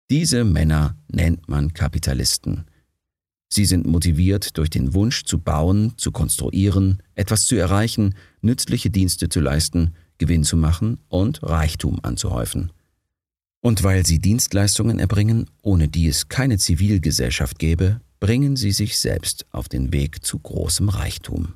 Diese Männer nennt man Kapitalisten. Sie sind motiviert durch den Wunsch zu bauen, zu konstruieren, etwas zu erreichen, nützliche Dienste zu leisten, Gewinn zu machen und Reichtum anzuhäufen. Und weil sie Dienstleistungen erbringen, ohne die es keine Zivilgesellschaft gäbe, bringen sie sich selbst auf den Weg zu großem Reichtum.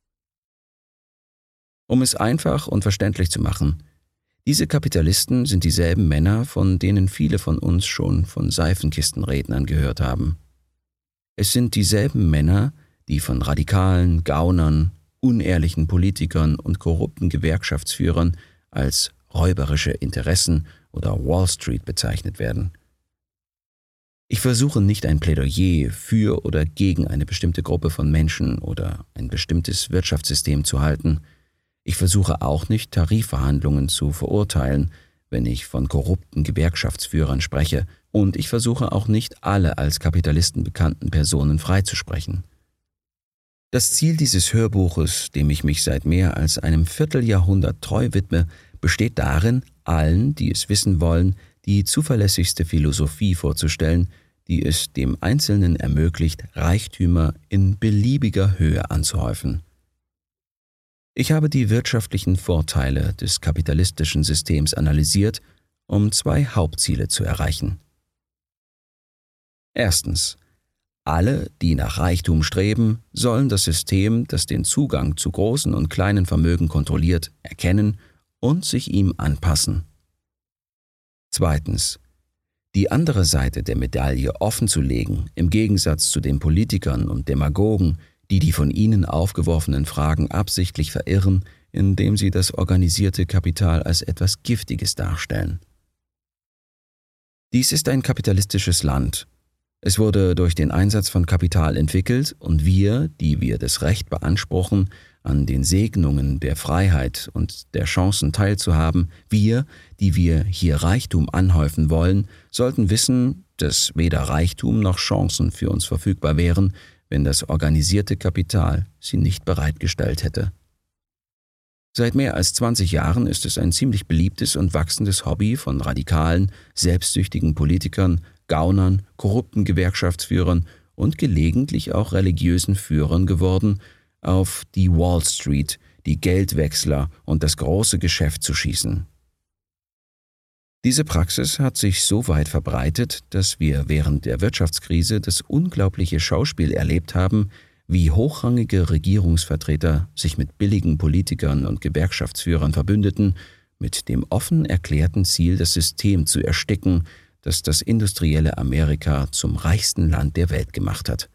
Um es einfach und verständlich zu machen: Diese Kapitalisten sind dieselben Männer, von denen viele von uns schon von Seifenkistenrednern gehört haben. Es sind dieselben Männer, die von radikalen Gaunern, unehrlichen Politikern und korrupten Gewerkschaftsführern als räuberische Interessen oder Wall Street bezeichnet werden. Ich versuche nicht ein Plädoyer für oder gegen eine bestimmte Gruppe von Menschen oder ein bestimmtes Wirtschaftssystem zu halten. Ich versuche auch nicht, Tarifverhandlungen zu verurteilen, wenn ich von korrupten Gewerkschaftsführern spreche, und ich versuche auch nicht, alle als Kapitalisten bekannten Personen freizusprechen. Das Ziel dieses Hörbuches, dem ich mich seit mehr als einem Vierteljahrhundert treu widme, besteht darin, allen, die es wissen wollen, die zuverlässigste Philosophie vorzustellen, die es dem Einzelnen ermöglicht, Reichtümer in beliebiger Höhe anzuhäufen. Ich habe die wirtschaftlichen Vorteile des kapitalistischen Systems analysiert, um 2 Hauptziele zu erreichen. Erstens: Alle, die nach Reichtum streben, sollen das System, das den Zugang zu großen und kleinen Vermögen kontrolliert, erkennen und sich ihm anpassen. Zweitens: Die andere Seite der Medaille offenzulegen, im Gegensatz zu den Politikern und Demagogen, die von ihnen aufgeworfenen Fragen absichtlich verirren, indem sie das organisierte Kapital als etwas Giftiges darstellen. Dies ist ein kapitalistisches Land. Es wurde durch den Einsatz von Kapital entwickelt, und wir, die wir das Recht beanspruchen, an den Segnungen der Freiheit und der Chancen teilzuhaben, wir, die wir hier Reichtum anhäufen wollen, sollten wissen, dass weder Reichtum noch Chancen für uns verfügbar wären, wenn das organisierte Kapital sie nicht bereitgestellt hätte. Seit mehr als 20 Jahren ist es ein ziemlich beliebtes und wachsendes Hobby von radikalen, selbstsüchtigen Politikern, Gaunern, korrupten Gewerkschaftsführern und gelegentlich auch religiösen Führern geworden, auf die Wall Street, die Geldwechsler und das große Geschäft zu schießen. Diese Praxis hat sich so weit verbreitet, dass wir während der Wirtschaftskrise das unglaubliche Schauspiel erlebt haben, wie hochrangige Regierungsvertreter sich mit billigen Politikern und Gewerkschaftsführern verbündeten, mit dem offen erklärten Ziel, das System zu ersticken, das das industrielle Amerika zum reichsten Land der Welt gemacht hat.